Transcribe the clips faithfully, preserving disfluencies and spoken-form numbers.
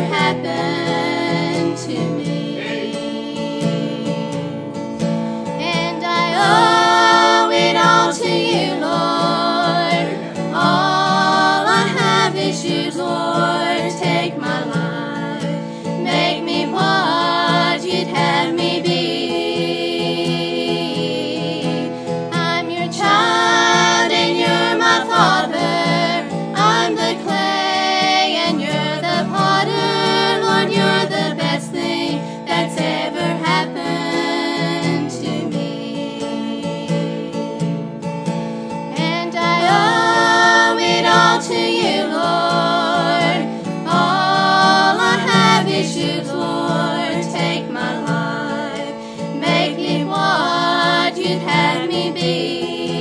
happened to me. And I owe it all to you, Lord. All I have is you, Lord. Take my life, make me what you'd have me be. I'm your child and you're my Father. I'm the clay and you're the potter. Lord, you're the best thing that's ever happened to me. And I owe it all to you, Lord. All I have is you, Lord. Take my life, make me what you'd have me be.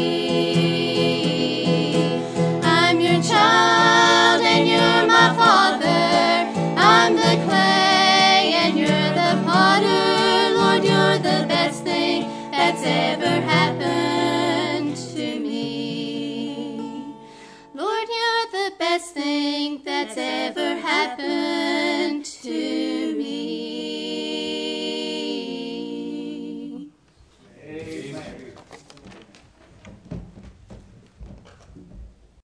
I'm your child and you're my Father. I'm the clay and you're the potter. Lord, you're the best thing that's ever happened to me. Lord, you're the best thing that's ever happened